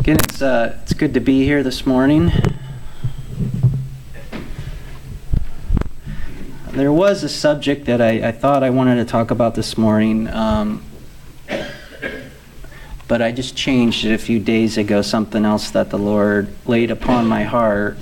Again, it's good to be here this morning. There was a subject that I thought I wanted to talk about this morning, but I just changed it a few days ago, something else that the Lord laid upon my heart.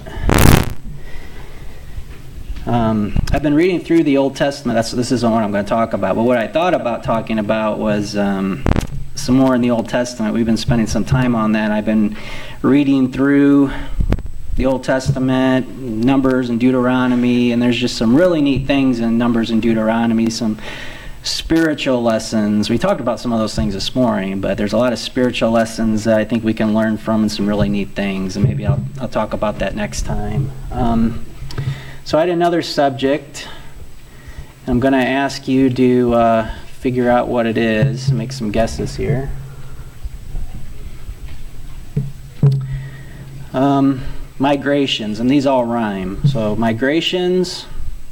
I've been reading through the Old Testament. This isn't what I'm going to talk about, but what I thought about talking about was some more in the Old Testament. We've been spending some time on that. I've been reading through the Old Testament, Numbers and Deuteronomy, and there's just some really neat things in Numbers and Deuteronomy, some spiritual lessons. We talked about some of those things this morning, but there's a lot of spiritual lessons that I think we can learn from and some really neat things, and maybe I'll talk about that next time. So I had another subject. I'm going to ask you to figure out what it is, make some guesses here. Migrations, and these all rhyme. So migrations,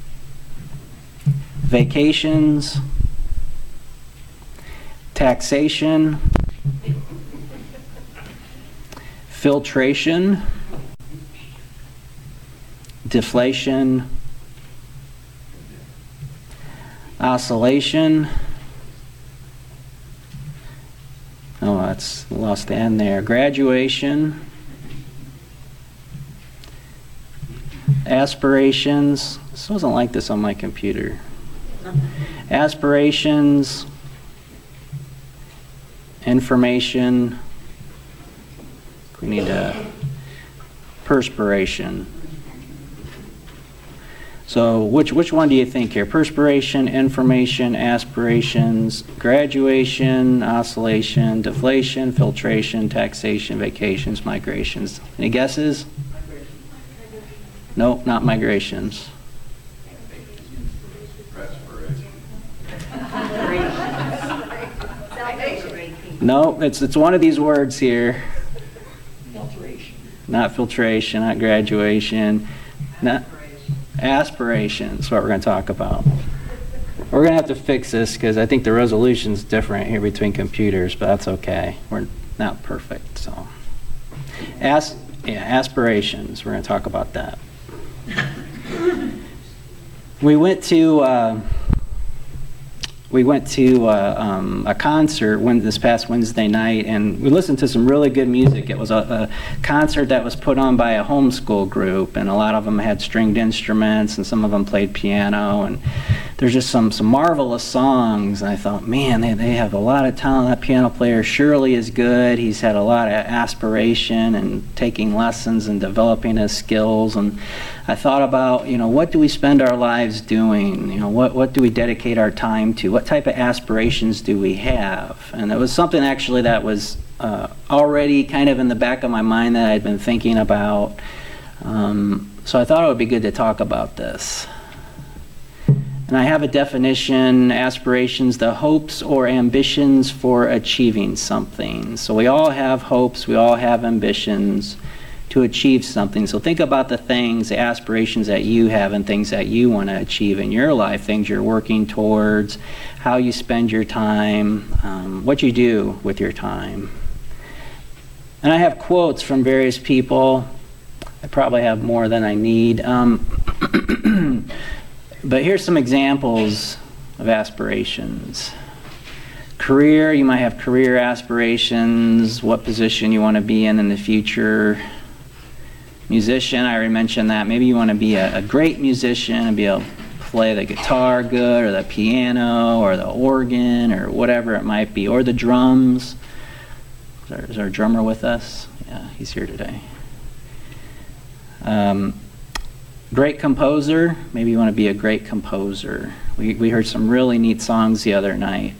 vacations, taxation, filtration, deflation, oscillation. Oh, that's lost the end there. Graduation, aspirations. This wasn't like this on my computer. Aspirations, information. We need a perspiration. So which one do you think here? Perspiration, information, aspirations, graduation, oscillation, deflation, filtration, taxation, vacations, migrations. Any guesses? No, not migrations. No, it's one of these words here. Filtration. Not filtration, not graduation, not aspirations. That's what we're going to talk about. We're going to have to fix this because I think the resolution's different here between computers, but that's okay. We're not perfect, so. Aspirations. We're going to talk about that. We went to a concert this past Wednesday night, and we listened to some really good music. It was a concert that was put on by a homeschool group, and a lot of them had stringed instruments, and some of them played piano, and there's just some marvelous songs. And I thought, man, they have a lot of talent. That piano player surely is good. He's had a lot of aspiration and taking lessons and developing his skills. And I thought about, what do we spend our lives doing? What do we dedicate our time to? What type of aspirations do we have? And it was something actually that was already kind of in the back of my mind that I'd been thinking about. So I thought it would be good to talk about this. And I have a definition: aspirations, the hopes or ambitions for achieving something. So we all have hopes, we all have ambitions to achieve something. So think about the things, the aspirations that you have and things that you want to achieve in your life, things you're working towards, how you spend your time, what you do with your time. And I have quotes from various people. I probably have more than I need. But here's some examples of aspirations. Career, you might have career aspirations, what position you want to be in the future. Musician, I already mentioned that. Maybe you want to be a great musician and be able to play the guitar good, or the piano, or the organ, or whatever it might be, or the drums. Is our drummer with us? Yeah, he's here today. Great composer, maybe you want to be a great composer. We heard some really neat songs the other night.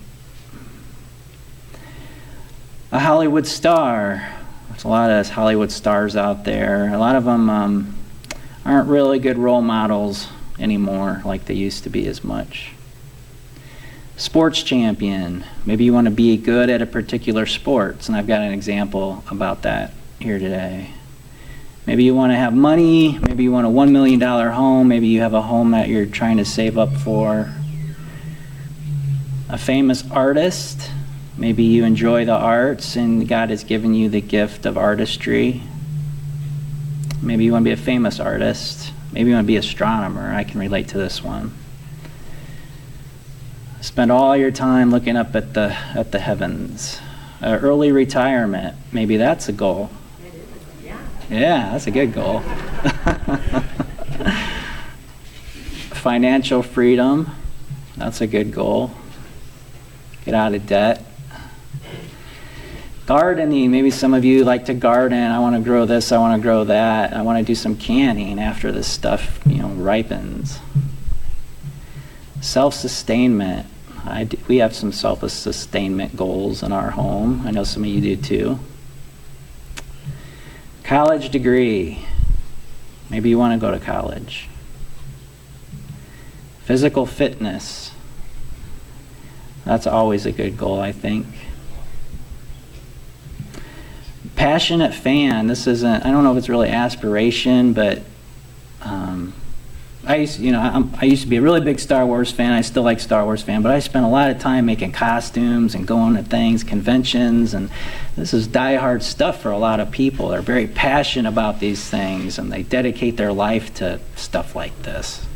A Hollywood star. There's a lot of Hollywood stars out there. A lot of them aren't really good role models anymore like they used to be as much. Sports champion. Maybe you want to be good at a particular sport, and I've got an example about that here today. Maybe you want to have money, maybe you want a $1 million home, maybe you have a home that you're trying to save up for. A famous artist, Maybe you enjoy the arts and God has given you the gift of artistry. Maybe you want to be a famous artist. Maybe you want to be an astronomer. I can relate to this one. Spend all your time looking up at the heavens. Early retirement, maybe that's a goal. Yeah, that's a good goal. Financial freedom, that's a good goal. Get out of debt. Gardening, maybe some of you like to garden. I want to grow this, I want to grow that. I want to do some canning after this stuff, ripens. Self-sustainment. We have some self-sustainment goals in our home. I know some of you do too. College degree. Maybe you want to go to college. Physical fitness. That's always a good goal, I think. Passionate fan. This isn't, I don't know if it's really aspiration, but I used to be a really big Star Wars fan. I still like Star Wars fan, but I spent a lot of time making costumes and going to things, conventions, and this is diehard stuff for a lot of people. They're very passionate about these things, and they dedicate their life to stuff like this.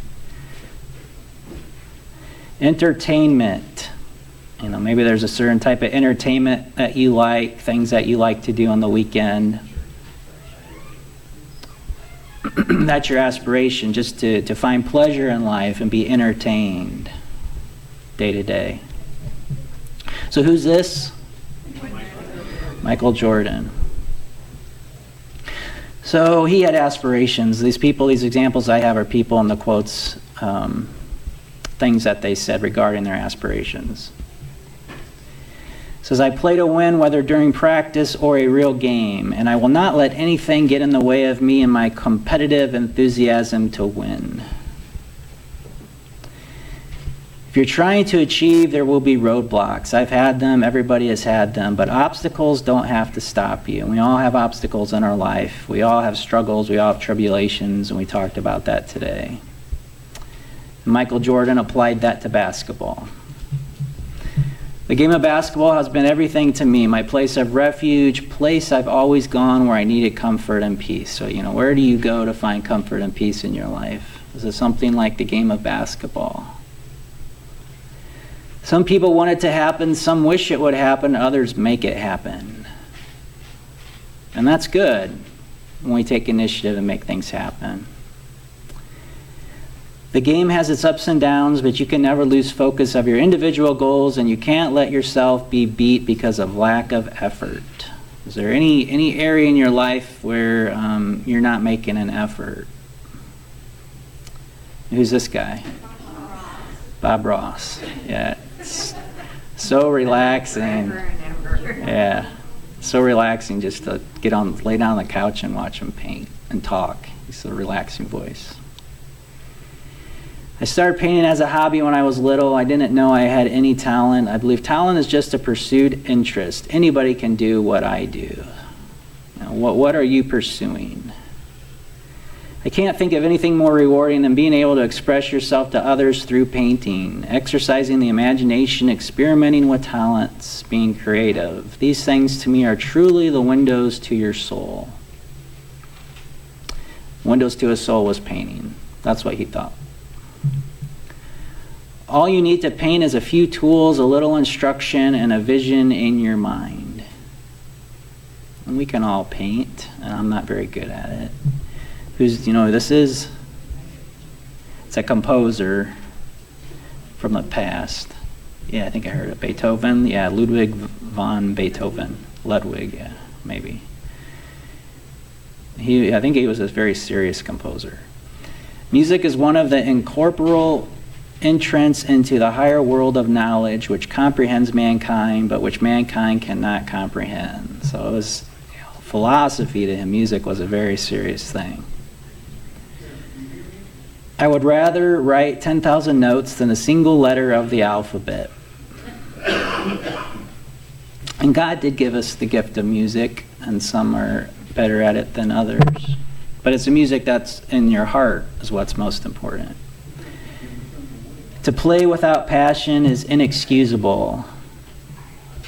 Entertainment. Maybe there's a certain type of entertainment that you like, things that you like to do on the weekend. That's your aspiration, just to find pleasure in life and be entertained day to day. So who's this? Michael Jordan. So he had aspirations. These people, these examples I have are people in the quotes, things that they said regarding their aspirations. It says, I play to win whether during practice or a real game, and I will not let anything get in the way of me and my competitive enthusiasm to win. If you're trying to achieve, there will be roadblocks. I've had them, everybody has had them, but obstacles don't have to stop you. We all have obstacles in our life. We all have struggles, we all have tribulations, and we talked about that today. Michael Jordan applied that to basketball. The game of basketball has been everything to me, my place of refuge, place I've always gone where I needed comfort and peace. So, where do you go to find comfort and peace in your life? Is it something like the game of basketball? Some people want it to happen, some wish it would happen, others make it happen. And that's good when we take initiative and make things happen. The game has its ups and downs, but you can never lose focus of your individual goals, and you can't let yourself be beat because of lack of effort. Is there any area in your life where you're not making an effort? Who's this guy? Bob Ross. Yeah, it's so relaxing. Yeah, so relaxing just to lay down on the couch and watch him paint and talk. He's a relaxing voice. I started painting as a hobby when I was little. I didn't know I had any talent. I believe talent is just a pursued interest. Anybody can do what I do. What are you pursuing? I can't think of anything more rewarding than being able to express yourself to others through painting, exercising the imagination, experimenting with talents, being creative. These things to me are truly the windows to your soul. Windows to his soul was painting. That's what he thought. All you need to paint is a few tools, a little instruction, and a vision in your mind. And we can all paint, and I'm not very good at it. This is? It's a composer from the past. Yeah, I think I heard it. Beethoven? Yeah, Ludwig von Beethoven. Ludwig, yeah, maybe. I think he was a very serious composer. Music is one of the incorporeal entrance into the higher world of knowledge which comprehends mankind, but which mankind cannot comprehend. So it was philosophy to him. Music was a very serious thing. I would rather write 10,000 notes than a single letter of the alphabet. And God did give us the gift of music, and some are better at it than others. But it's the music that's in your heart is what's most important. To play without passion is inexcusable.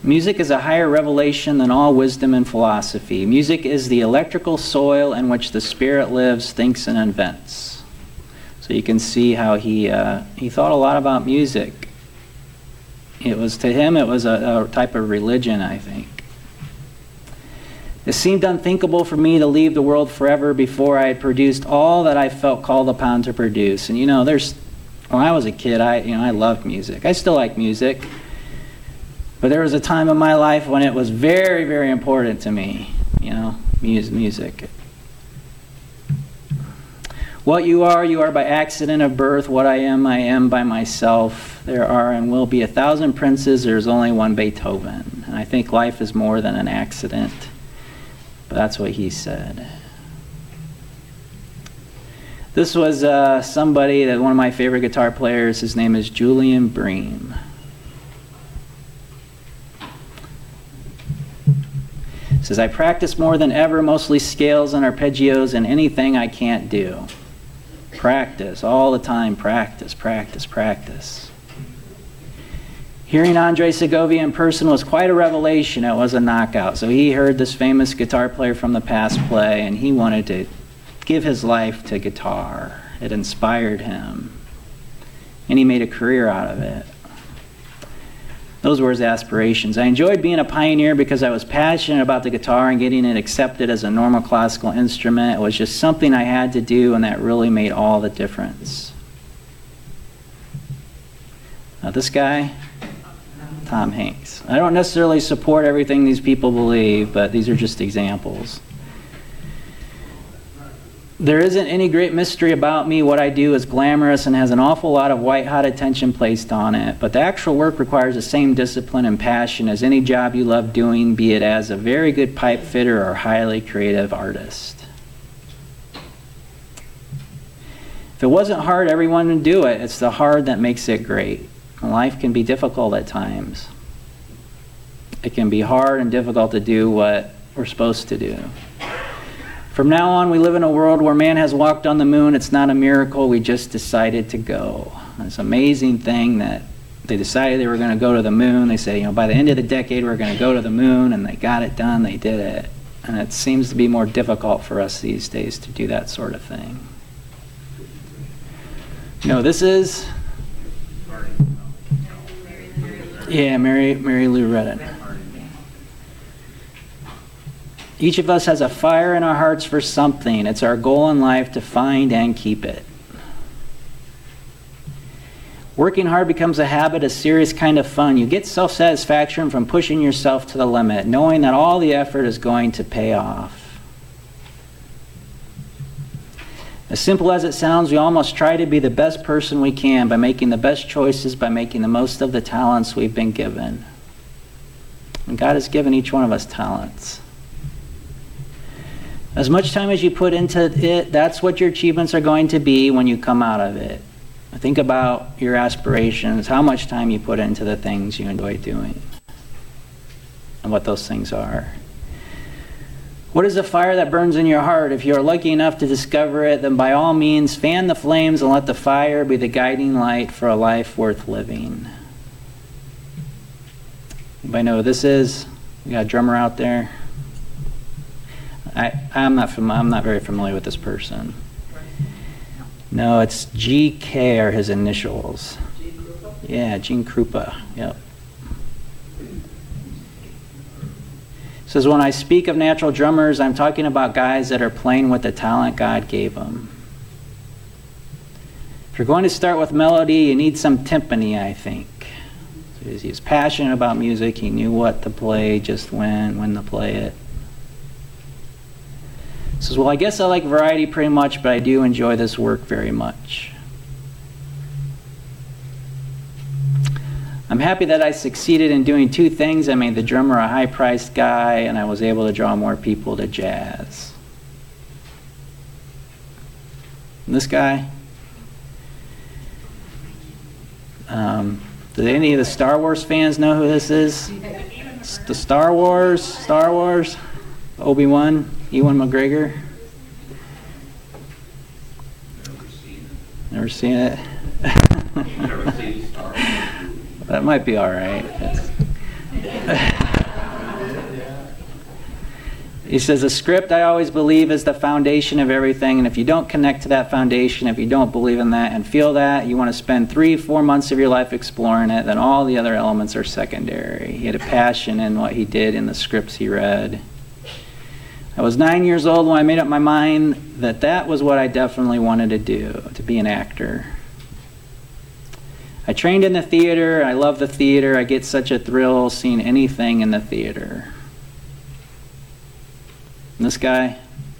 Music is a higher revelation than all wisdom and philosophy. Music is the electrical soil in which the spirit lives, thinks, and invents. So you can see how he thought a lot about music. To him, it was a type of religion, I think. It seemed unthinkable for me to leave the world forever before I had produced all that I felt called upon to produce. And when I was a kid, I loved music. I still like music. But there was a time in my life when it was very, very important to me, music. What you are by accident of birth. What I am by myself. There are and will be 1,000 princes. There's only one Beethoven. And I think life is more than an accident. But that's what he said. This was somebody one of my favorite guitar players. His name is Julian Bream. He says, I practice more than ever, mostly scales and arpeggios and anything I can't do. Practice, all the time, practice, practice, practice. Hearing Andre Segovia in person was quite a revelation. It was a knockout. So he heard this famous guitar player from the past play, and he wanted to give his life to guitar. It inspired him. And he made a career out of it. Those were his aspirations. I enjoyed being a pioneer because I was passionate about the guitar and getting it accepted as a normal classical instrument. It was just something I had to do, and that really made all the difference. Now this guy, Tom Hanks. I don't necessarily support everything these people believe, but these are just examples. There isn't any great mystery about me. What I do is glamorous and has an awful lot of white-hot attention placed on it. But the actual work requires the same discipline and passion as any job you love doing, be it as a very good pipe fitter or highly creative artist. If it wasn't hard, everyone would do it. It's the hard that makes it great. And life can be difficult at times. It can be hard and difficult to do what we're supposed to do. From now on, we live in a world where man has walked on the moon. It's not a miracle. We just decided to go. And it's an amazing thing that they decided they were going to go to the moon. They say, by the end of the decade, we're going to go to the moon, and they got it done. They did it. And it seems to be more difficult for us these days to do that sort of thing. This is... Yeah, Mary Lou Retton. Each of us has a fire in our hearts for something. It's our goal in life to find and keep it. Working hard becomes a habit, a serious kind of fun. You get self-satisfaction from pushing yourself to the limit, knowing that all the effort is going to pay off. As simple as it sounds, we all must try to be the best person we can by making the best choices, by making the most of the talents we've been given. And God has given each one of us talents. As much time as you put into it, that's what your achievements are going to be when you come out of it. Think about your aspirations, how much time you put into the things you enjoy doing, and what those things are. What is the fire that burns in your heart? If you are lucky enough to discover it, then by all means, fan the flames and let the fire be the guiding light for a life worth living. Anybody know who this is? We got a drummer out there. I'm not very familiar with this person. No, it's GK are his initials. Yeah, Gene Krupa. Yep. Says, when I speak of natural drummers, I'm talking about guys that are playing with the talent God gave them. If you're going to start with melody, you need some timpani, I think. So he was passionate about music. He knew what to play, just when to play it. Says, well, I guess I like variety pretty much, but I do enjoy this work very much. I'm happy that I succeeded in doing two things. I made the drummer a high-priced guy, and I was able to draw more people to jazz. And this guy, do any of the Star Wars fans know who this is? The Star Wars, Obi-Wan, Ewan McGregor. Never seen it? Never seen Star Wars. That might be all right. He says, a script, I always believe, is the foundation of everything, and if you don't connect to that foundation, if you don't believe in that and feel that, you want to spend 3-4 months of your life exploring it, then all the other elements are secondary. He had a passion in what he did in the scripts he read. I was 9 years old when I made up my mind that that was what I definitely wanted to do, to be an actor. I trained in the theater. I love the theater. I get such a thrill seeing anything in the theater. And this guy?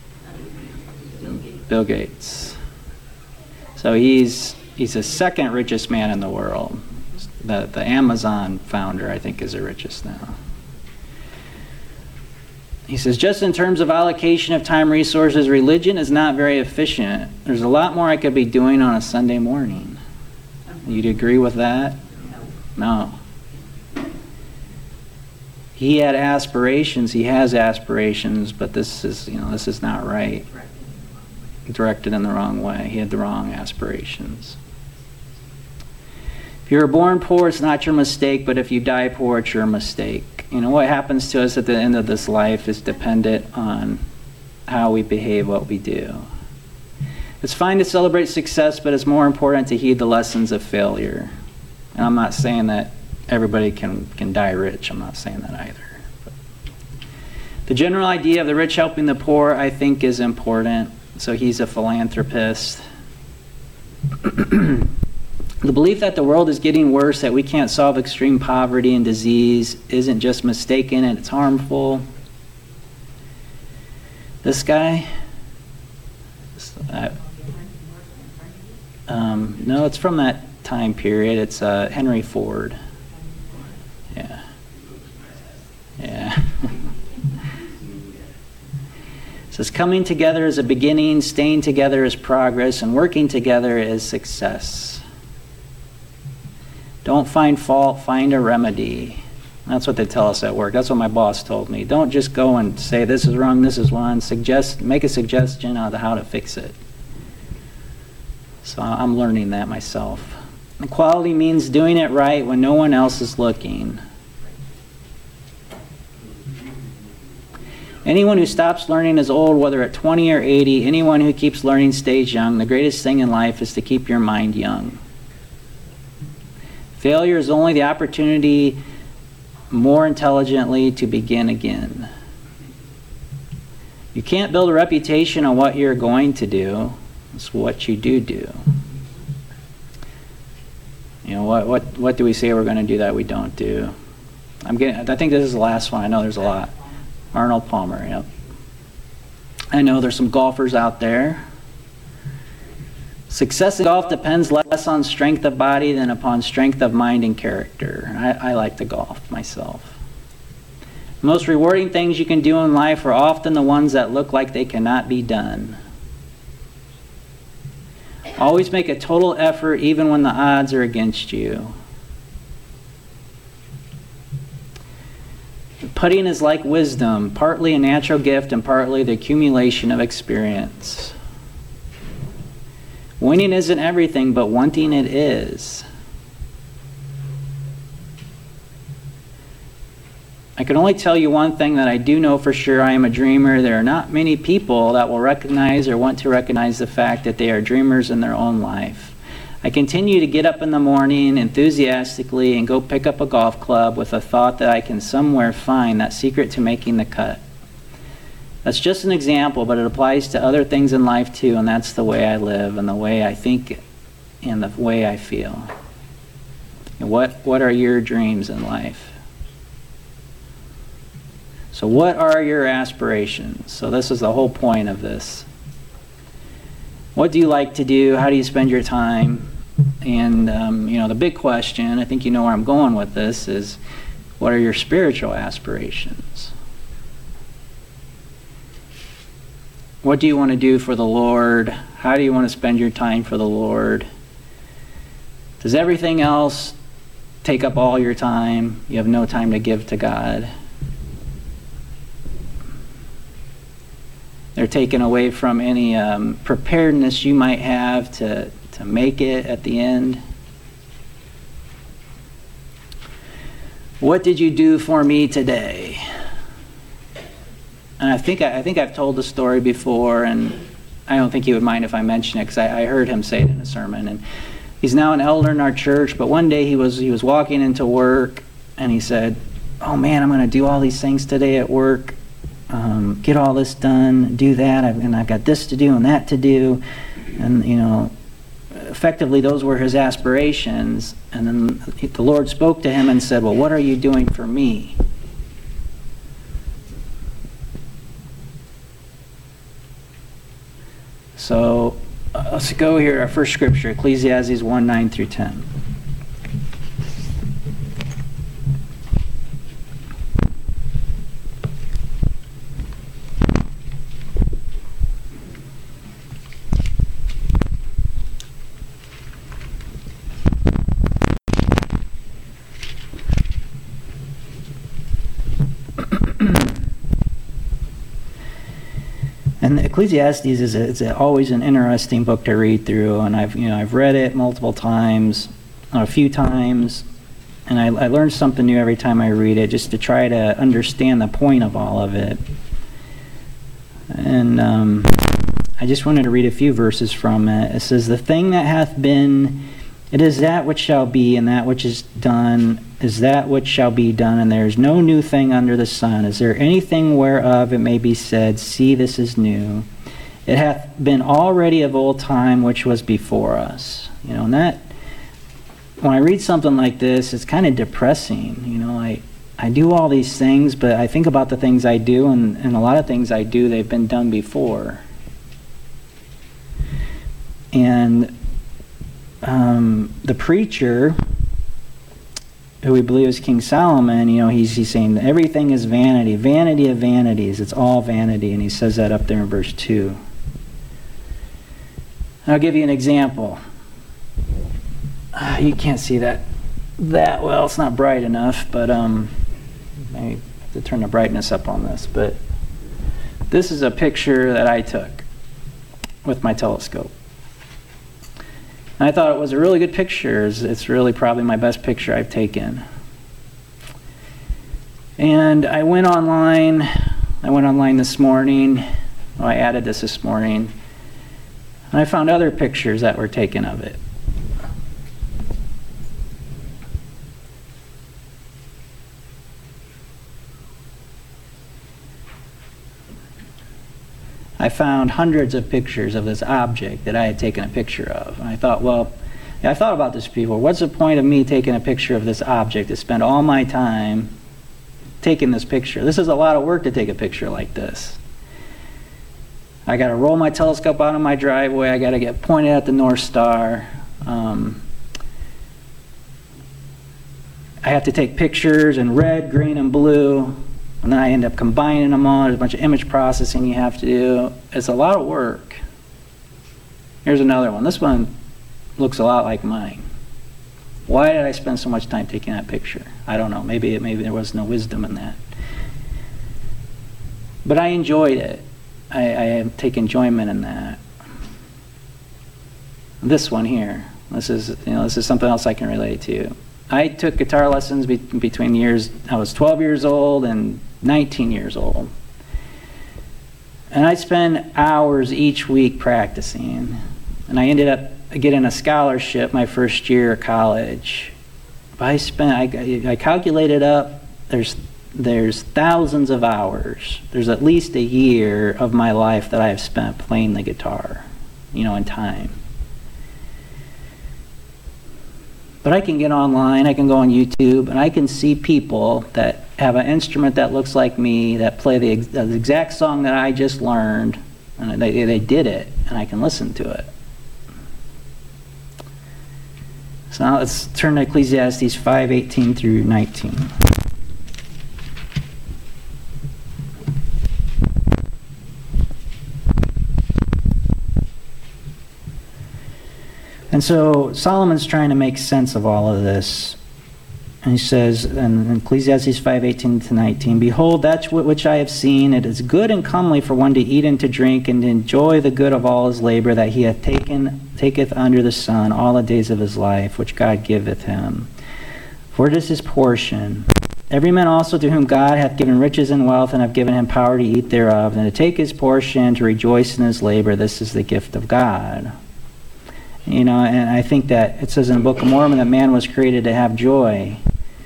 Bill Gates. So he's the second richest man in the world. The Amazon founder, I think, is the richest now. He says, just in terms of allocation of time resources, religion is not very efficient. There's a lot more I could be doing on a Sunday morning. You'd agree with that? No. He had aspirations. He has aspirations, but this is not right. Directed in the wrong way. He had the wrong aspirations. If you were born poor, it's not your mistake, but if you die poor, it's your mistake. What happens to us at the end of this life is dependent on how we behave, what we do. It's fine to celebrate success, but it's more important to heed the lessons of failure. And I'm not saying that everybody can die rich. I'm not saying that either. But the general idea of the rich helping the poor, I think, is important. So he's a philanthropist. The belief that the world is getting worse, that we can't solve extreme poverty and disease, isn't just mistaken, and it's harmful. This guy, no, it's from that time period. It's Henry Ford. Yeah. It says, coming together is a beginning, staying together is progress, and working together is success. Don't find fault, find a remedy. That's what they tell us at work. That's what my boss told me. Don't just go and say this is wrong, this is wrong. Make a suggestion on how to fix it. So I'm learning that myself. Equality means doing it right when no one else is looking. Anyone who stops learning is old, whether at 20 or 80. Anyone who keeps learning stays young. The greatest thing in life is to keep your mind young. Failure is only the opportunity more intelligently to begin again. You can't build a reputation on what you're going to do. It's what you do. What do we say we're going to do that we don't do? I think this is the last one. I know there's a lot. Arnold Palmer, yep. I know there's some golfers out there. Success in golf depends less on strength of body than upon strength of mind and character. I like to golf myself. The most rewarding things you can do in life are often the ones that look like they cannot be done. Always make a total effort even when the odds are against you. Putting is like wisdom, partly a natural gift and partly the accumulation of experience. Winning isn't everything, but wanting it is. I can only tell you one thing that I do know for sure. I am a dreamer. There are not many people that will recognize or want to recognize the fact that they are dreamers in their own life. I continue to get up in the morning enthusiastically and go pick up a golf club with a thought that I can somewhere find that secret to making the cut. That's just an example, but it applies to other things in life too, and that's the way I live and the way I think and the way I feel. And what are your dreams in life? So what are your aspirations? So this is the whole point of this. What do you like to do? How do you spend your time? And the big question, I think you know where I'm going with this, is what are your spiritual aspirations? What do you want to do for the Lord? How do you want to spend your time for the Lord? Does everything else take up all your time? You have no time to give to God. They're taken away from any preparedness you might have to make it at the end. What did you do for me today? And I think I've told the story before, and I don't think he would mind if I mention it, because I heard him say it in a sermon. And he's now an elder in our church, but one day he was walking into work, and he said, "Oh man, I'm going to do all these things today at work, get all this done, do that, and I've got this to do and that to do." And, effectively those were his aspirations. And then the Lord spoke to him and said, "Well, what are you doing for me?" So let's go here, our first scripture, Ecclesiastes 1:9 through 10. And Ecclesiastes is always an interesting book to read through, and I've read it multiple times, a few times, and I learn something new every time I read it, just to try to understand the point of all of it. And I just wanted to read a few verses from it. It says, "The thing that hath been, it is that which shall be, and that which is done is that which shall be done, and there is no new thing under the sun. Is there anything whereof it may be said, See, this is new? It hath been already of old time, which was before us." And that, when I read something like this, it's kind of depressing. I do all these things, but I think about the things I do, and a lot of things I do, they've been done before. And the preacher, who we believe is King Solomon, he's saying that everything is vanity, vanity of vanities. It's all vanity, and he says that up there in verse 2. I'll give you an example. You can't see that well. It's not bright enough, but maybe to turn the brightness up on this. But this is a picture that I took with my telescope. And I thought it was a really good picture. It's really probably my best picture I've taken. And I went online this morning. Well, I added this morning. And I found other pictures that were taken of it. I found hundreds of pictures of this object that I had taken a picture of. And I thought, I thought about this before. What's the point of me taking a picture of this object to spend all my time taking this picture? This is a lot of work to take a picture like this. I got to roll my telescope out of my driveway. I got to get pointed at the North Star. I have to take pictures in red, green, and blue. And then I end up combining them all. There's a bunch of image processing you have to do. It's a lot of work. Here's another one. This one looks a lot like mine. Why did I spend so much time taking that picture? I don't know. Maybe there was no wisdom in that. But I enjoyed it. I take enjoyment in that. This one here. This is something else I can relate to. I took guitar lessons between years. I was 12 years old and 19 years old. And I spent hours each week practicing. And I ended up getting a scholarship my first year of college. I calculated up, there's thousands of hours. There's at least a year of my life that I have spent playing the guitar, in time. But I can get online, I can go on YouTube, and I can see people that have an instrument that looks like me, that play the exact song that I just learned, and they did it, and I can listen to it. So now let's turn to Ecclesiastes 5:18 through 19. And so Solomon's trying to make sense of all of this. And he says in Ecclesiastes 5:18 to 19, "Behold, that which I have seen, it is good and comely for one to eat and to drink and to enjoy the good of all his labor that he taketh under the sun all the days of his life, which God giveth him. For it is his portion. Every man also to whom God hath given riches and wealth, and have given him power to eat thereof, and to take his portion, to rejoice in his labor, this is the gift of God. And I think that it says in the Book of Mormon that man was created to have joy.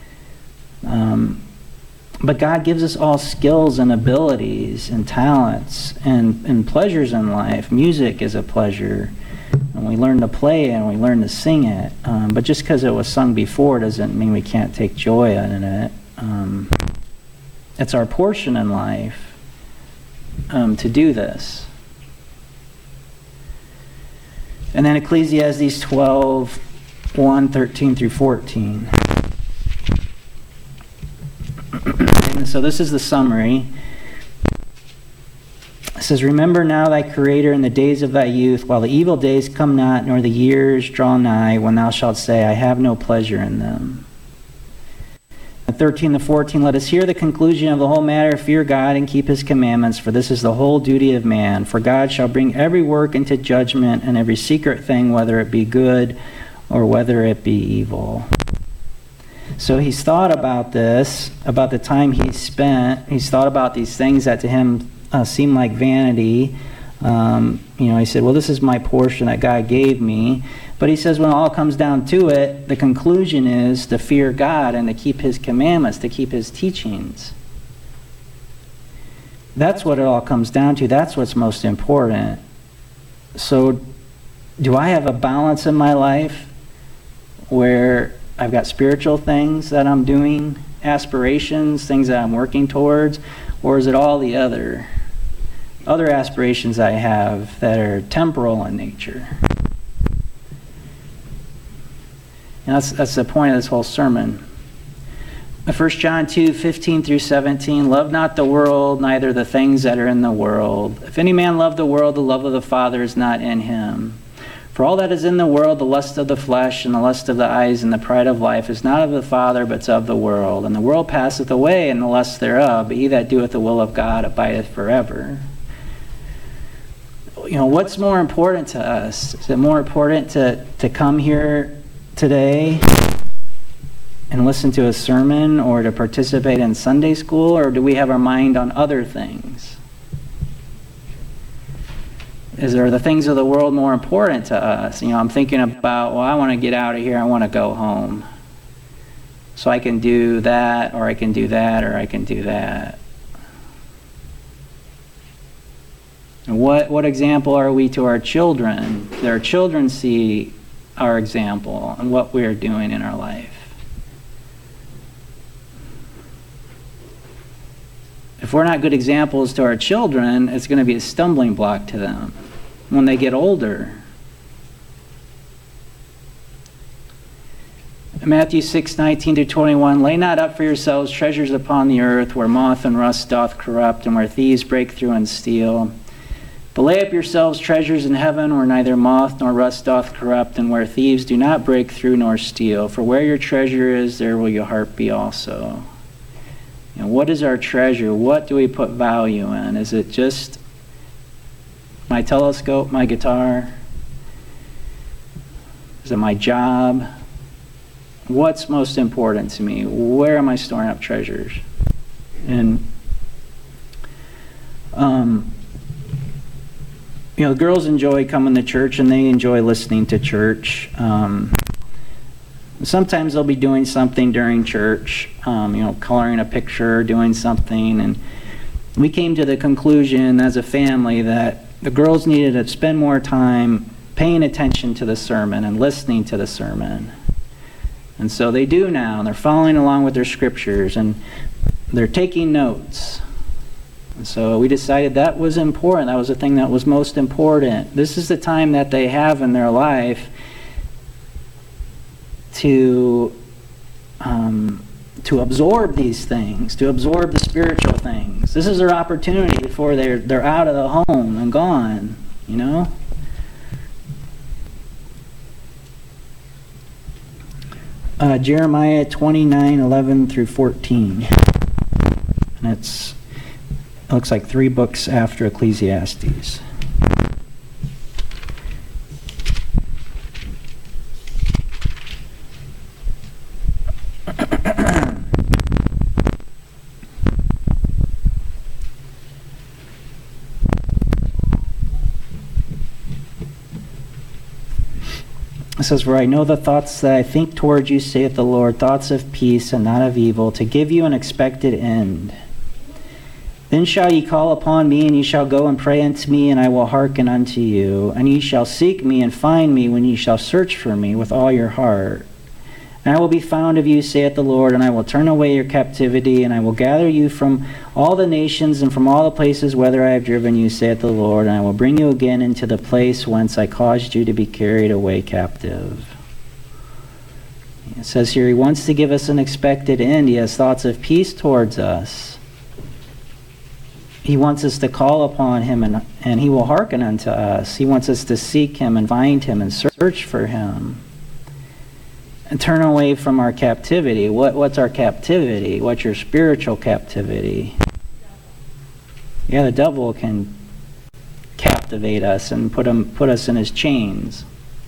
But God gives us all skills and abilities and talents and pleasures in life. Music is a pleasure. And we learn to play it and we learn to sing it. But just because it was sung before doesn't mean we can't take joy in it. It's our portion in life to do this. And then Ecclesiastes 12, 1, 13 through 14. And so this is the summary. It says, Remember now thy Creator in the days of thy youth, while the evil days come not, nor the years draw nigh, when thou shalt say, I have no pleasure in them. And 13 to 14, Let us hear the conclusion of the whole matter. Fear God and keep his commandments, for this is the whole duty of man. For God shall bring every work into judgment, and every secret thing, whether it be good or whether it be evil. So he's thought about this, about the time he's spent. He's thought about these things that to him seem like vanity. He said, well, this is my portion that God gave me. But he says when it all comes down to it, the conclusion is to fear God and to keep his commandments, to keep his teachings. That's what it all comes down to. That's what's most important. So do I have a balance in my life where I've got spiritual things that I'm doing, aspirations, things that I'm working towards, or is it all the other aspirations I have that are temporal in nature? And that's the point of this whole sermon. 1 John 2, 15 through 17, Love not the world, neither the things that are in the world. If any man love the world, the love of the Father is not in him. For all that is in the world, the lust of the flesh, and the lust of the eyes, and the pride of life, is not of the Father, but is of the world. And the world passeth away, and the lust thereof, but he that doeth the will of God abideth forever. What's more important to us? Is it more important to come here today and listen to a sermon, or to participate in Sunday school, or do we have our mind on other things? Is there the things of the world more important to us? I'm thinking about, I want to get out of here, I want to go home. So I can do that, or I can do that, or I can do that. And what example are we to our children? Do our children see our example and what we are doing in our life? If we're not good examples to our children, it's going to be a stumbling block to them when they get older. Matthew 6, 19 to 21, Lay not up for yourselves treasures upon the earth, where moth and rust doth corrupt, and where thieves break through and steal. But lay up yourselves treasures in heaven, where neither moth nor rust doth corrupt, and where thieves do not break through nor steal. For where your treasure is, there will your heart be also. What is our treasure? What do we put value in? Is it just my telescope, my guitar? Is it my job? What's most important to me? Where am I storing up treasures? And the girls enjoy coming to church, and they enjoy listening to church. Sometimes they'll be doing something during church, coloring a picture, doing something. And we came to the conclusion as a family that the girls needed to spend more time paying attention to the sermon and listening to the sermon. And so they do now, and they're following along with their scriptures, and they're taking notes. And so we decided that was important. That was the thing that was most important. This is the time that they have in their life to absorb these things, to absorb the spiritual things. This is their opportunity before they're out of the home and gone, Jeremiah 29:11 through 14. And it looks like 3 books after Ecclesiastes. It says, "For I know the thoughts that I think toward you, saith the Lord, thoughts of peace and not of evil, to give you an expected end. Then shall ye call upon me, and ye shall go and pray unto me, and I will hearken unto you. And ye shall seek me and find me when ye shall search for me with all your heart. And I will be found of you, saith the Lord, and I will turn away your captivity, and I will gather you from all the nations and from all the places whither I have driven you, saith the Lord, and I will bring you again into the place whence I caused you to be carried away captive." It says here, he wants to give us an expected end. He has thoughts of peace towards us. He wants us to call upon him, and he will hearken unto us. He wants us to seek him and find him and search for him and turn away from our captivity. What's our captivity? What's your spiritual captivity? Yeah, the devil can captivate us and put us in his chains.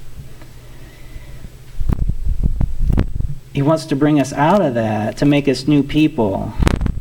He wants to bring us out of that, to make us new people.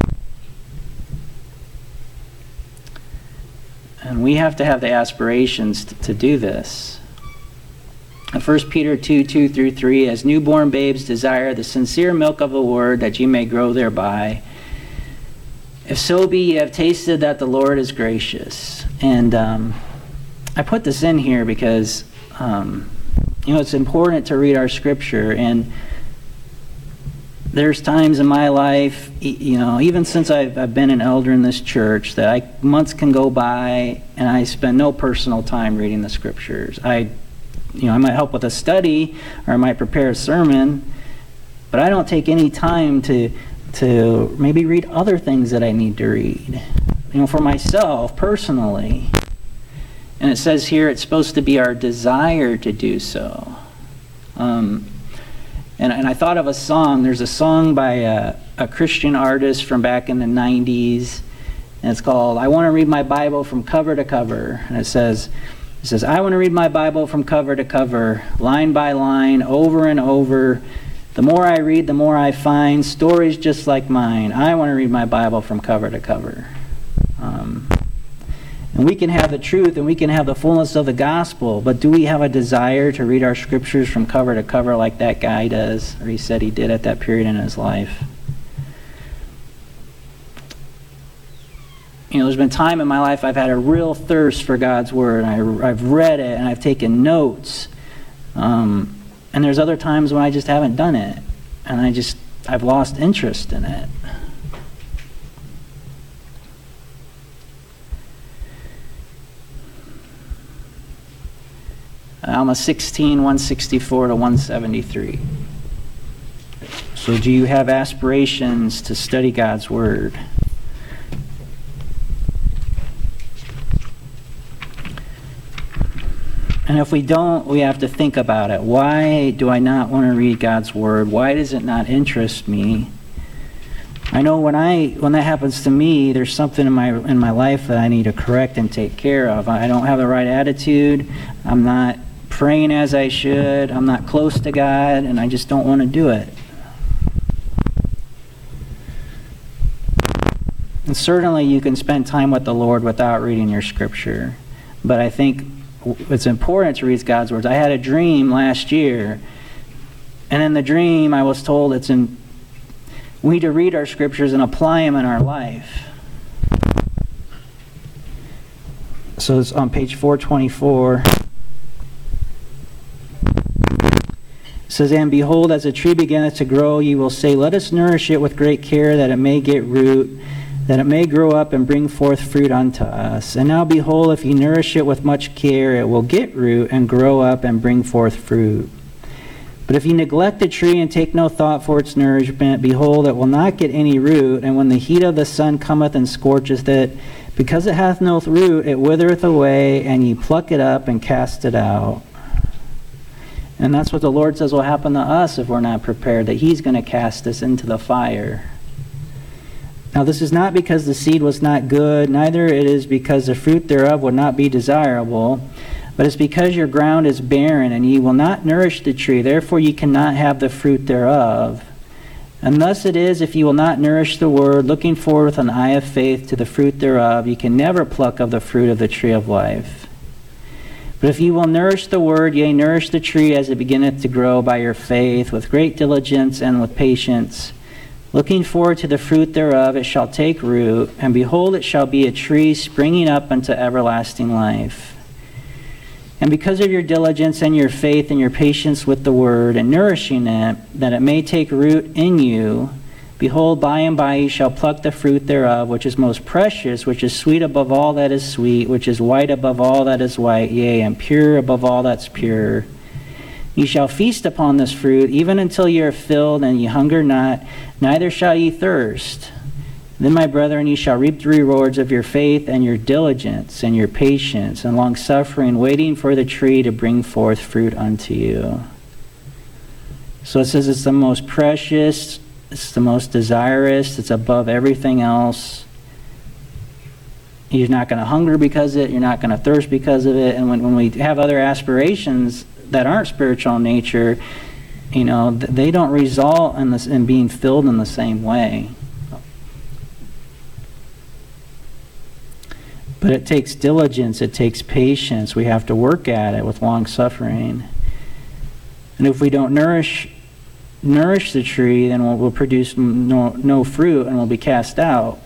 And we have to have the aspirations to do this. 1 Peter 2:2-3, "As newborn babes desire the sincere milk of the word, that ye may grow thereby. If so be ye have tasted that the Lord is gracious." And I put this in here because it's important to read our scripture. And there's times in my life, even since I've been an elder in this church, that months can go by and I spend no personal time reading the scriptures. I might help with a study, or I might prepare a sermon, but I don't take any time to maybe read other things that I need to read, for myself personally. And it says here it's supposed to be our desire to do so. And I thought of a song. There's a song by a Christian artist from back in the 90s, and it's called "I Want to Read My Bible from Cover to Cover." And it says, "I want to read my Bible from cover to cover, line by line, over and over. The more I read, the more I find stories just like mine. I want to read my Bible from cover to cover." And we can have the truth and we can have the fullness of the gospel, but do we have a desire to read our scriptures from cover to cover like that guy does, or he said he did at that period in his life? There's been time in my life I've had a real thirst for God's word. I've read it and I've taken notes. And there's other times when I just haven't done it, and I've lost interest in it. Alma 16, 164-173. So do you have aspirations to study God's word? And if we don't, we have to think about it. Why do I not want to read God's word? Why does it not interest me? I know when that happens to me, there's something in my life that I need to correct and take care of. I don't have the right attitude. I'm not praying as I should. I'm not close to God, and I just don't want to do it. And certainly you can spend time with the Lord without reading your scripture. But I think it's important to read God's words. I had a dream last year, and in the dream I was told we need to read our scriptures and apply them in our life. So it's on page 424. It says, "And behold, as a tree beginneth to grow, ye will say, Let us nourish it with great care, that it may get root, that it may grow up and bring forth fruit unto us. And now behold, if ye nourish it with much care, it will get root and grow up and bring forth fruit. But if ye neglect the tree and take no thought for its nourishment, behold, it will not get any root, and when the heat of the sun cometh and scorcheth it, because it hath no root, it withereth away, and ye pluck it up and cast it out." And that's what the Lord says will happen to us if we're not prepared, that He's going to cast us into the fire. Now this is not because the seed was not good, neither it is because the fruit thereof would not be desirable, but it's because your ground is barren, and ye will not nourish the tree, therefore ye cannot have the fruit thereof. And thus it is, if ye will not nourish the word, looking forward with an eye of faith to the fruit thereof, ye can never pluck of the fruit of the tree of life. But if you will nourish the word, yea, nourish the tree as it beginneth to grow by your faith, with great diligence and with patience, looking forward to the fruit thereof, it shall take root, and behold, it shall be a tree springing up unto everlasting life. And because of your diligence and your faith and your patience with the word, and nourishing it, that it may take root in you, behold, by and by ye shall pluck the fruit thereof, which is most precious, which is sweet above all that is sweet, which is white above all that is white, yea, and pure above all that's pure. Ye shall feast upon this fruit, even until ye are filled, and ye hunger not, neither shall ye thirst. Then, my brethren, ye shall reap the rewards of your faith, and your diligence, and your patience, and long-suffering, waiting for the tree to bring forth fruit unto you. So it says it's the most precious, it's the most desirous, it's above everything else. You're not going to hunger because of it, you're not going to thirst because of it. And when we have other aspirations that aren't spiritual in nature, you know, they don't result in being filled in the same way. But it takes diligence, it takes patience. We have to work at it with long suffering. And if we don't nourish the tree, then we'll produce no fruit and we'll be cast out.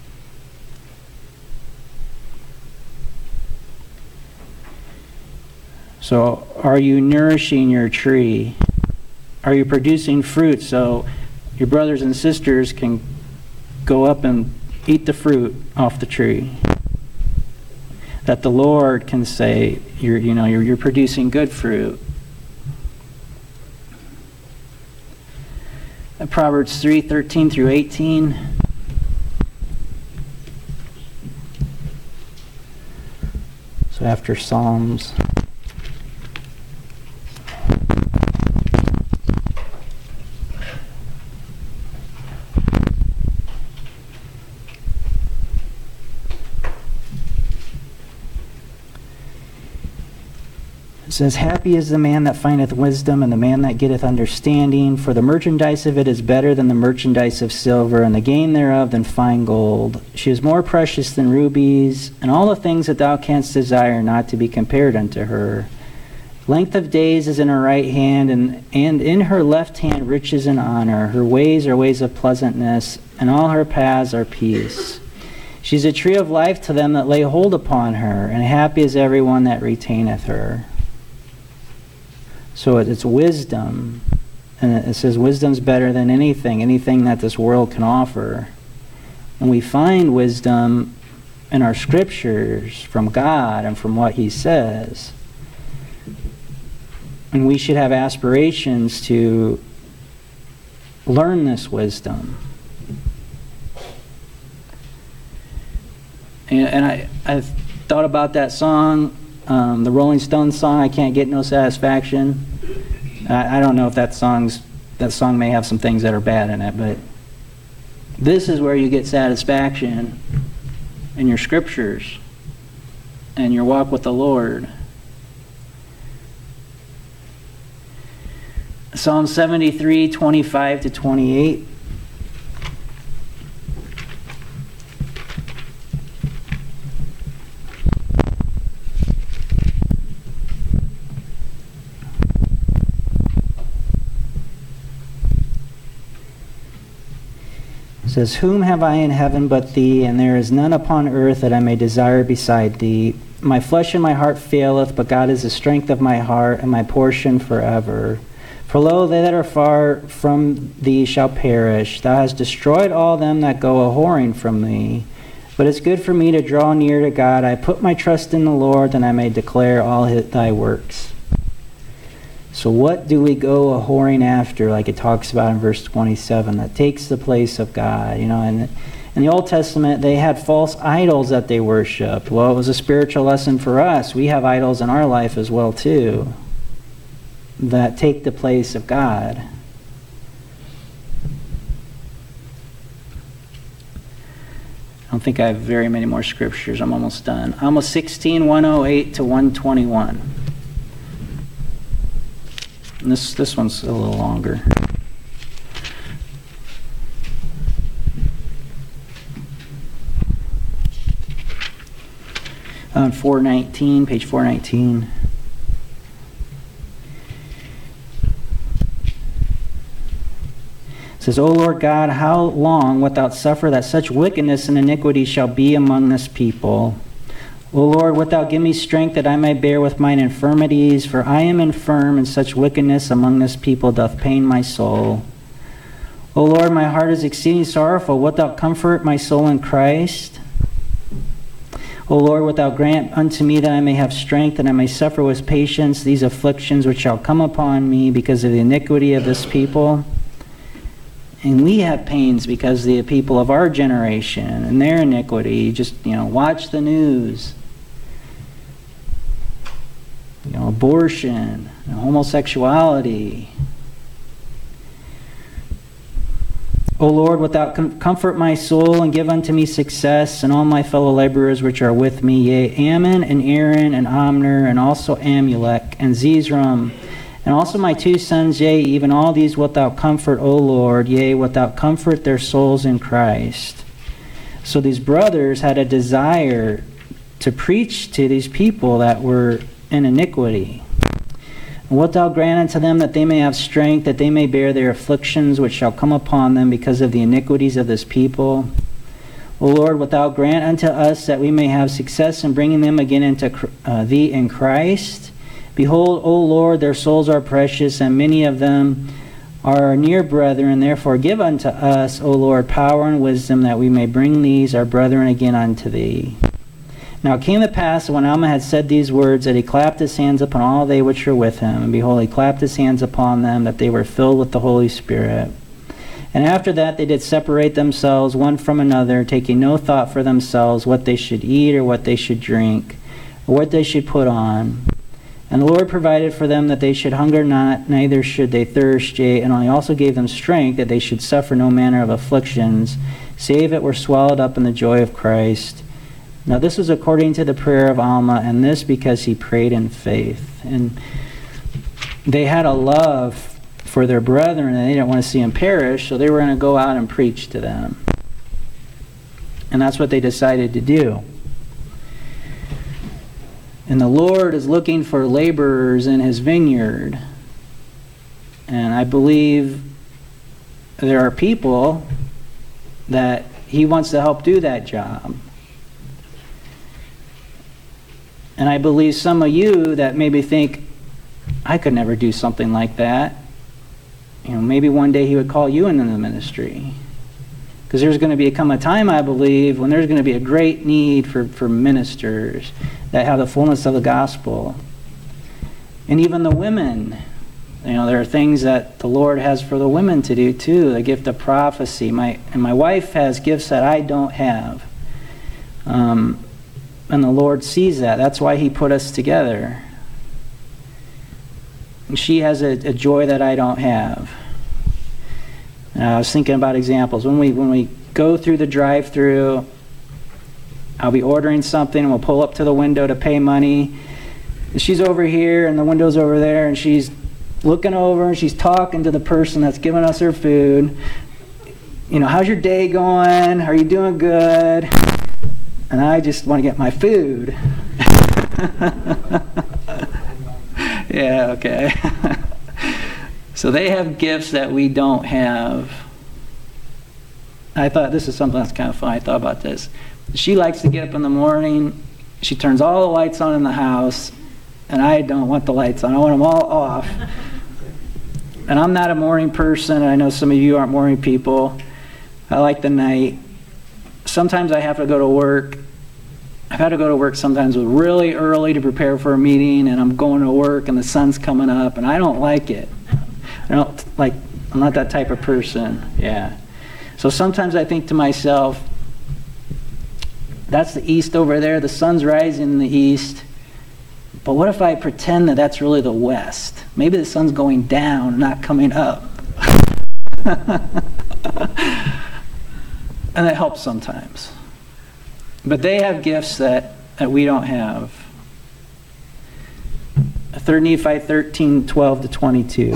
So are you nourishing your tree? Are you producing fruit so your brothers and sisters can go up and eat the fruit off the tree? That the Lord can say, you're producing good fruit. Proverbs 3:13 through 18. So after Psalms. It says, happy is the man that findeth wisdom, and the man that getteth understanding, for the merchandise of it is better than the merchandise of silver, and the gain thereof than fine gold. She is more precious than rubies, and all the things that thou canst desire not to be compared unto her. Length of days is in her right hand, and in her left hand riches and honor. Her ways are ways of pleasantness, and all her paths are peace. She is a tree of life to them that lay hold upon her, and happy is every one that retaineth her. So it's wisdom, and it says wisdom's better than anything that this world can offer. And we find wisdom in our scriptures from God and from what He says. And we should have aspirations to learn this wisdom. And I thought about that song, the Rolling Stones song, I Can't Get No Satisfaction. I don't know if that song may have some things that are bad in it, but this is where you get satisfaction in your scriptures and your walk with the Lord. Psalm 73, 25 to 28. It says, whom have I in heaven but thee, and there is none upon earth that I may desire beside thee. My flesh and my heart faileth, but God is the strength of my heart and my portion forever. For lo, they that are far from thee shall perish. Thou hast destroyed all them that go a-whoring from thee. But it's good for me to draw near to God. I put my trust in the Lord, that I may declare all thy works. So what do we go a-whoring after, like it talks about in verse 27, that takes the place of God? You know, and in the Old Testament, they had false idols that they worshipped. Well, it was a spiritual lesson for us. We have idols in our life as well, too, that take the place of God. I don't think I have very many more scriptures. I'm almost done. Amos 16, 108 to 121. And this one's a little longer. on 419, page 419. It says, O Lord God, how long wilt thou suffer that such wickedness and iniquity shall be among this people? O Lord, wilt thou give me strength that I may bear with mine infirmities? For I am infirm, and such wickedness among this people doth pain my soul. O Lord, my heart is exceeding sorrowful. Wilt thou comfort my soul in Christ? O Lord, wilt thou grant unto me that I may have strength, and I may suffer with patience these afflictions which shall come upon me because of the iniquity of this people? And we have pains because the people of our generation and their iniquity. Just, watch the news. Abortion, homosexuality. O Lord, wilt thou comfort my soul and give unto me success, and all my fellow laborers which are with me, yea, Ammon and Aaron and Omner, and also Amulek and Zezrom, and also my 2 sons, yea, even all these wilt thou comfort, O Lord, yea, wilt thou comfort their souls in Christ. So these brothers had a desire to preach to these people that were in iniquity. And wilt thou grant unto them that they may have strength, that they may bear their afflictions which shall come upon them because of the iniquities of this people? O Lord, wilt thou grant unto us that we may have success in bringing them again into thee in Christ? Behold, O Lord, their souls are precious, and many of them are our near brethren. Therefore give unto us, O Lord, power and wisdom, that we may bring these our brethren again unto thee. Now it came to pass, when Alma had said these words, that he clapped his hands upon all they which were with him. And behold, he clapped his hands upon them, that they were filled with the Holy Spirit. And after that they did separate themselves one from another, taking no thought for themselves what they should eat, or what they should drink, or what they should put on. And the Lord provided for them that they should hunger not, neither should they thirst, yea, and he also gave them strength that they should suffer no manner of afflictions, save it were swallowed up in the joy of Christ. Now this was according to the prayer of Alma, and this because he prayed in faith. And they had a love for their brethren, and they didn't want to see them perish, so they were going to go out and preach to them. And that's what they decided to do. And the Lord is looking for laborers in his vineyard. And I believe there are people that he wants to help do that job. And I believe some of you that maybe think, I could never do something like that. Maybe one day he would call you into the ministry. Because there's going to come a time, I believe, when there's going to be a great need for ministers that have the fullness of the gospel. And even the women. There are things that the Lord has for the women to do too. The gift of prophecy. My wife has gifts that I don't have. And the Lord sees that. That's why he put us together. And she has a joy that I don't have. I was thinking about examples. When we go through the drive-thru, I'll be ordering something, and we'll pull up to the window to pay money. She's over here, and the window's over there, and she's looking over, and she's talking to the person that's giving us her food. How's your day going? Are you doing good? And I just want to get my food. Yeah, okay. So they have gifts that we don't have. I thought this is something that's kind of fun. I thought about this. She likes to get up in the morning. She turns all the lights on in the house, and I don't want the lights on. I want them all off. And I'm not a morning person. I know some of you aren't morning people. I like the night. Sometimes I have to go to work. I've had to go to work sometimes really early to prepare for a meeting, and I'm going to work and the sun's coming up, and I don't like it. I'm not that type of person. Yeah. So sometimes I think to myself, that's the east over there, the sun's rising in the east, but what if I pretend that that's really the west? Maybe the sun's going down, not coming up. And that helps sometimes. But they have gifts that we don't have. 3 Nephi 13, 12 to 22.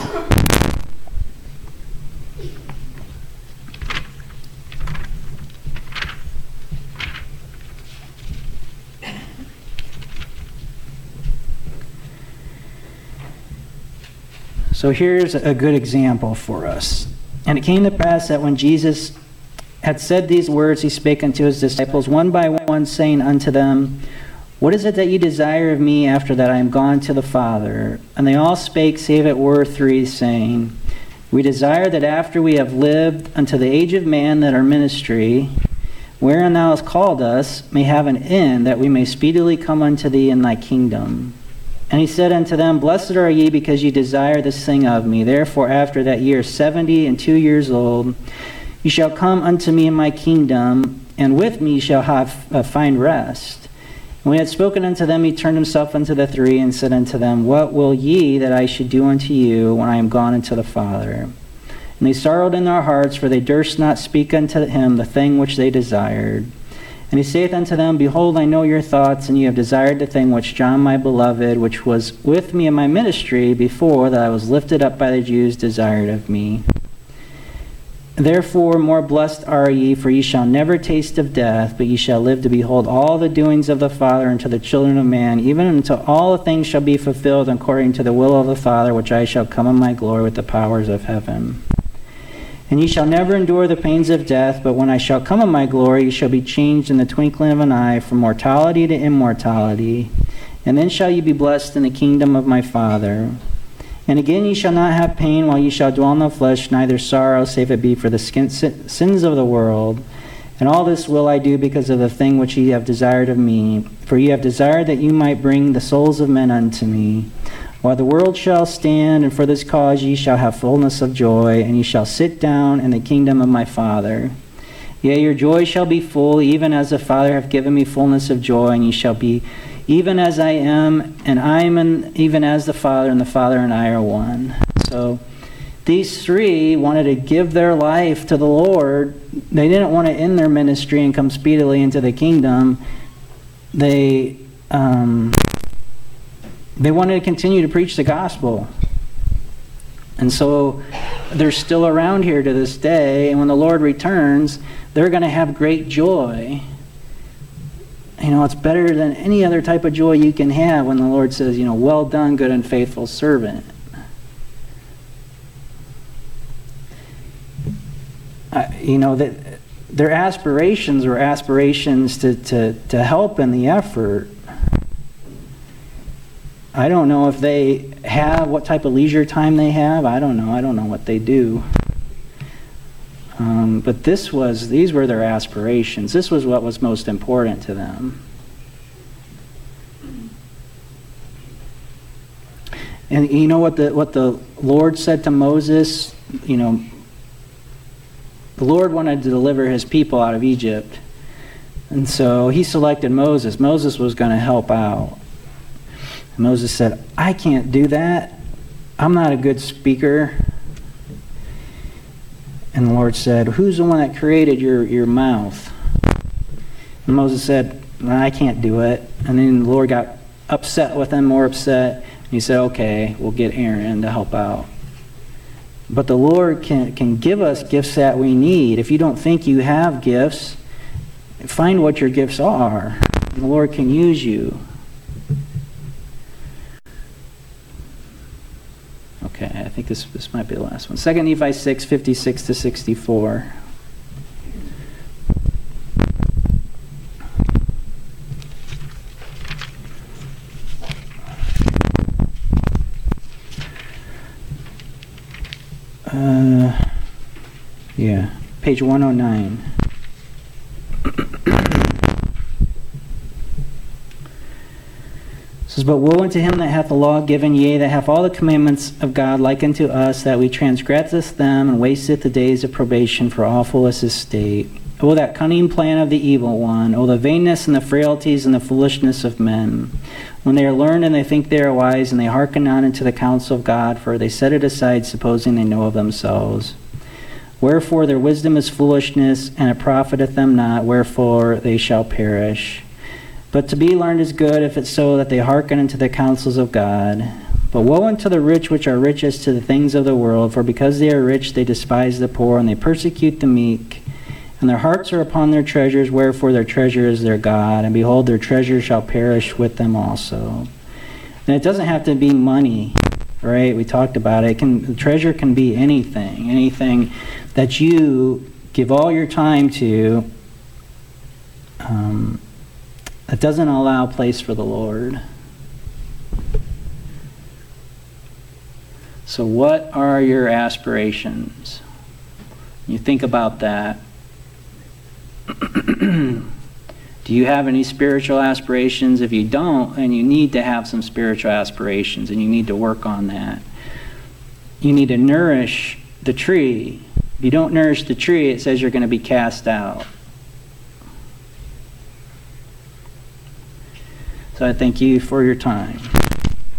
So here's a good example for us. And it came to pass that when Jesus had said these words, he spake unto his disciples one by one, saying unto them, What is it that ye desire of me after that I am gone to the Father? And they all spake, save it were three, saying, We desire that after we have lived unto the age of man, that our ministry, wherein thou hast called us, may have an end, that we may speedily come unto thee in thy kingdom. And he said unto them, Blessed are ye, because ye desire this thing of me. Therefore, after that ye are 70 and 2 years old, ye shall come unto me in my kingdom, and with me ye shall find rest. And when he had spoken unto them, he turned himself unto the three, and said unto them, What will ye that I should do unto you when I am gone unto the Father? And they sorrowed in their hearts, for they durst not speak unto him the thing which they desired. And he saith unto them, Behold, I know your thoughts, and ye have desired the thing which John my beloved, which was with me in my ministry before that I was lifted up by the Jews, desired of me. Therefore more blessed are ye, for ye shall never taste of death, but ye shall live to behold all the doings of the Father unto the children of man, even until all the things shall be fulfilled according to the will of the Father, which I shall come in my glory with the powers of heaven. And ye shall never endure the pains of death, but when I shall come in my glory, ye shall be changed in the twinkling of an eye, from mortality to immortality. And then shall ye be blessed in the kingdom of my Father. And again ye shall not have pain while ye shall dwell in the flesh, neither sorrow, save it be for the sins of the world. And all this will I do because of the thing which ye have desired of me. For ye have desired that you might bring the souls of men unto me. While the world shall stand, and for this cause ye shall have fullness of joy, and ye shall sit down in the kingdom of my Father. Yea, your joy shall be full, even as the Father hath given me fullness of joy, and ye shall be even as I am, and I am even as the Father, and the Father and I are one. So these three wanted to give their life to the Lord. They didn't want to end their ministry and come speedily into the kingdom. They wanted to continue to preach the gospel. And so they're still around here to this day, and when the Lord returns, they're going to have great joy. You know, it's better than any other type of joy you can have when the Lord says, well done, good and faithful servant. That their aspirations were aspirations to help in the effort. I don't know if they have, what type of leisure time they have. I don't know what they do. But these were their aspirations. This was what was most important to them. And you know what the Lord said to Moses? The Lord wanted to deliver his people out of Egypt. And so he selected Moses. Moses was going to help out. And Moses said, I can't do that. I'm not a good speaker. And the Lord said, who's the one that created your mouth? And Moses said, I can't do it. And then the Lord got upset with him, more upset. And he said, okay, we'll get Aaron to help out. But the Lord can give us gifts that we need. If you don't think you have gifts, find what your gifts are. And the Lord can use you. Okay, I think this might be the last one. 2 Nephi 6, 56 to 64. Page 109. It says, But woe unto him that hath the law given, yea, that hath all the commandments of God like unto us, that we transgresseth them, and wasteth the days of probation, for awful is his state. O that cunning plan of the evil one! O the vainness and the frailties and the foolishness of men! When they are learned and they think they are wise, and they hearken not unto the counsel of God, for they set it aside, supposing they know of themselves. Wherefore their wisdom is foolishness, and it profiteth them not, wherefore they shall perish. But to be learned is good, if it's so that they hearken unto the counsels of God. But woe unto the rich which are rich as to the things of the world, for because they are rich they despise the poor, and they persecute the meek. And their hearts are upon their treasures, wherefore their treasure is their God. And behold, their treasure shall perish with them also. And it doesn't have to be money. right? We talked about it. Treasure can be anything that you give all your time to, that doesn't allow place for the Lord. So what are your aspirations? You think about that. Do you have any spiritual aspirations? If you don't, then you need to have some spiritual aspirations, and you need to work on that. You need to nourish the tree. If you don't nourish the tree, it says you're going to be cast out. So I thank you for your time.